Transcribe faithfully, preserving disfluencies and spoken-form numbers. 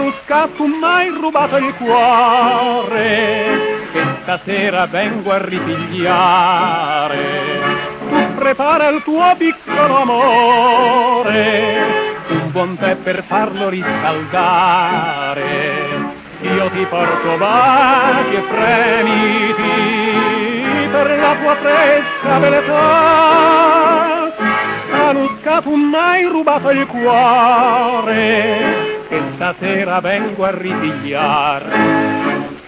Anusca, tu m'hai rubato il cuore, che stasera vengo a ripigliare. Tu prepara il tuo piccolo amore, un buon tè per farlo riscaldare. Io ti porto baci e fremiti per la tua fresca beltà. Anusca, tu m'hai rubato il cuore, che stasera vengo a ripigliare.